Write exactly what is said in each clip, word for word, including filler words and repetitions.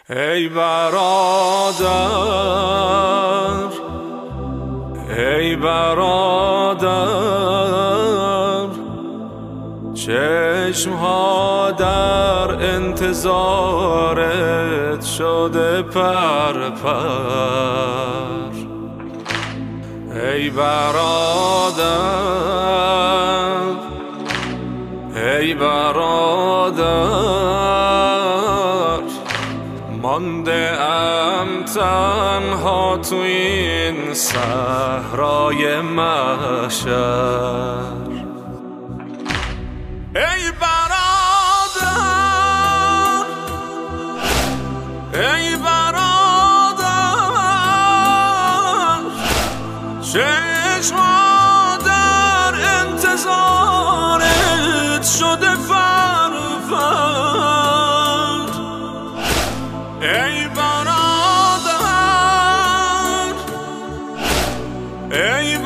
ای برادر ای برادر چشمها در انتظارت شده پر پر. ای برادر ای برادر مانده ام تنها تو این صحرای محشر. ای برادر ای برادر چشم‌ها در انتظارت شده فر فر. ای برادر ای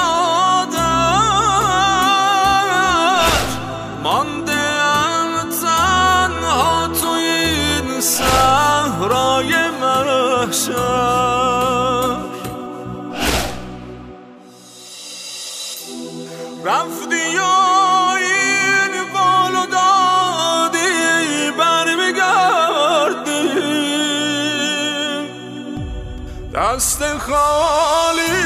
برادر مانده ام تنها تو این صحرای محشر. رفتی و این قول و دادی برمیگردی دست خالی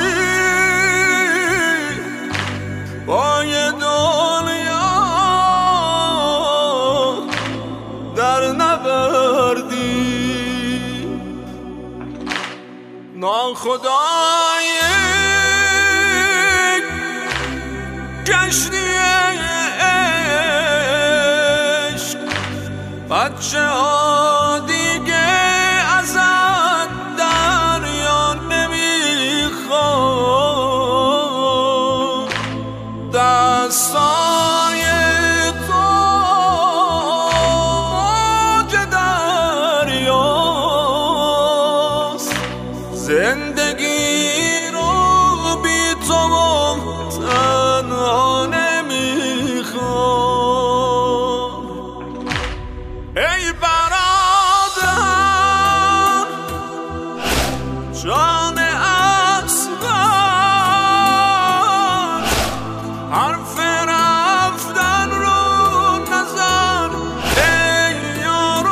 با یه دنیا در نبردی. ناخدای کشتی عشق بچه ها دیگه ازت دریا نمیخواد. دستای تو موج دریاست زندگی رو بی تو تنها نمیخوام. ای برادر جان اصغر حرف رفتن رو نزن ای یار و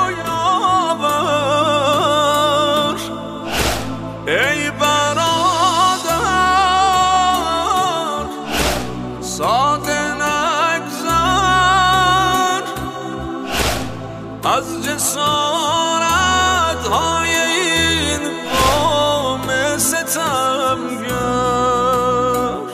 یاور. ای برادر ساده نگذر از جسارت های این قوم ستمگر.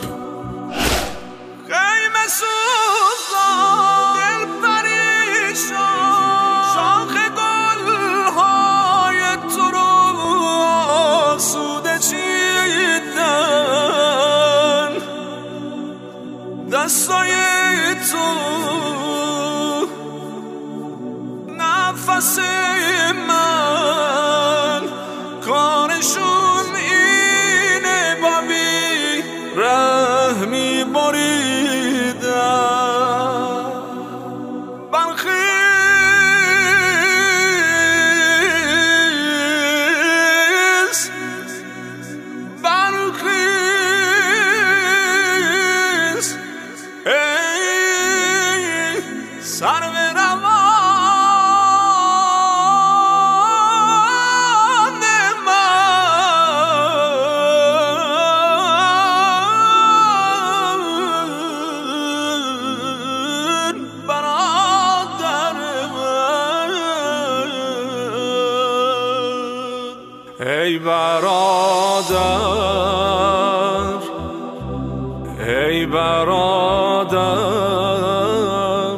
خیمه سوزان دل پریشان شاخ گل های تو رو آسوده چیدن. دستای تو نفس من کارشون اینه با بی رحمی بریدن. برخیز برخیز ای سرو روان ای برادر ای برادر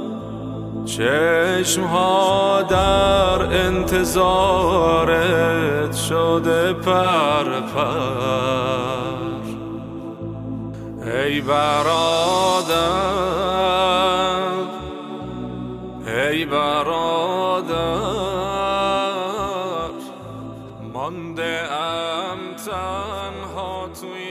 چشمها در انتظارت شده پر پر. ای برادر ای برادر مانده ام تنها توی